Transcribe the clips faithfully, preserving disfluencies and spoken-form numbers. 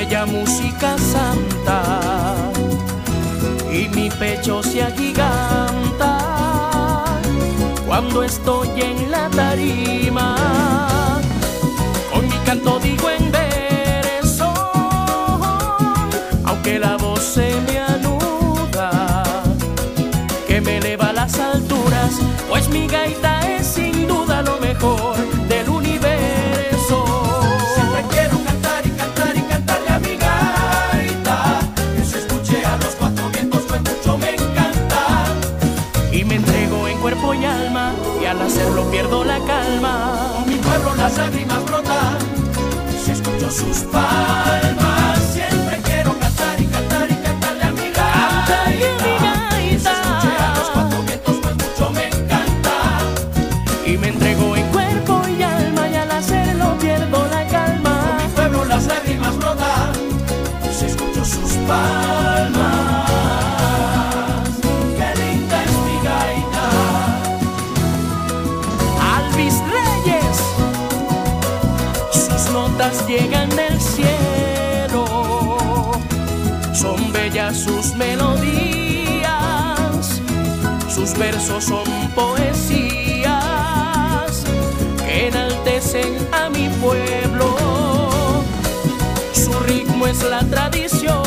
bella música santa y mi pecho se agiganta cuando estoy en la tarima. Con mi canto digo en verso, aunque la voz se me anuda, que me eleva a las alturas, pues mi gaita es sin duda lo mejor del universo. Siempre quiero cantar y cantar y cantarle a mi gaita, que se escuche a los cuatro vientos, pues mucho me encanta. Y me entrego en cuerpo y alma, y al hacerlo pierdo la calma. Con mi pueblo las lágrimas brotan, si escucho sus palmas. Siempre quiero cantar y cantar y cantarle a mi gaita, que se escuche a los cuatro vientos, pues mucho me encanta. Y me entrego en cuerpo y alma, y al hacerlo pierdo la calma. Con mi pueblo las lágrimas brotan, si escucho sus palmas. Qué linda es mi gaita. Alvis Reyes, sus notas llegan del cielo, son bellas sus melodías, sus versos son poesías que enaltecen a mi pueblo. Su ritmo es la tradición,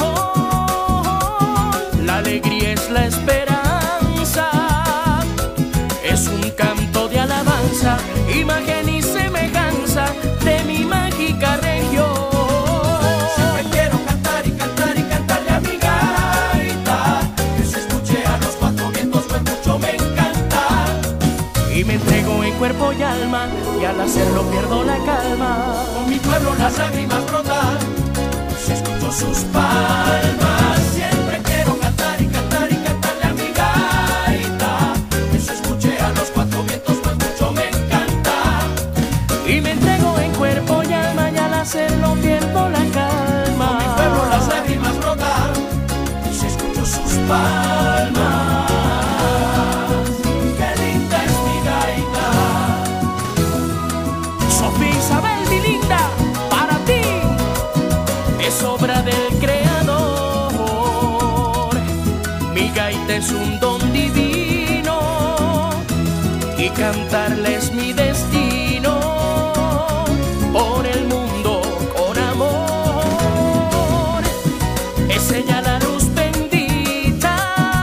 la alegría es la esperanza, es un canto de alabanza, imagen y semejanza de mi mágica región. Siempre quiero cantar y cantar y cantarle a mi gaita, que se escuche a los cuatro vientos, pues mucho me encanta. Y me entrego en cuerpo y alma, y al hacerlo pierdo la calma. Con mi pueblo las lágrimas brotan, si escucho sus palmas. Siempre quiero cantar y cantar y cantarle a mi gaita, que se escuche a los cuatro vientos, pues mucho me encanta. Y me entrego en cuerpo y alma, y al hacerlo pierdo la calma. Con mi pueblo las lágrimas brotan, si escucho sus palmas. Qué linda es mi gaita. Sofía Isabel, mi linda, para ti es obra del Creador. Mi gaita es un don divino y cantarle es mi destino. Por el mundo con amor, es ella la luz bendita,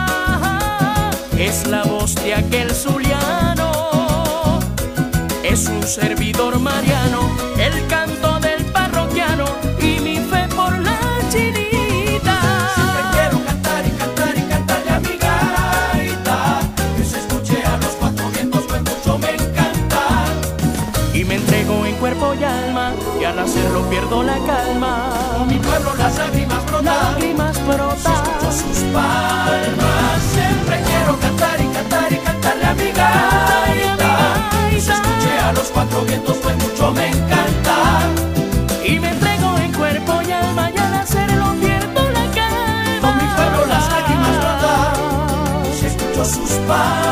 es la voz de aquel zuliano, es un servidor mariano, el canto del parroquiano y mi fe por la chinita. Siempre quiero cantar y cantar y cantarle a mi gaita, que se escuche a los cuatro vientos, pues mucho me encanta. Y me entrego en cuerpo y alma, y al hacerlo pierdo la calma. Con mi pueblo las lágrimas brotan, Lágrimas si escucho brotan, sus palmas. Siempre quiero cantar y cantar y cantarle a mi gaita, que se escuche a los cuatro vientos, pues mucho me encanta. y me entrego en cuerpo y alma, y al hacerlo pierdo la calma. Con mi pueblo las lágrimas brotan, si escucho sus palmas.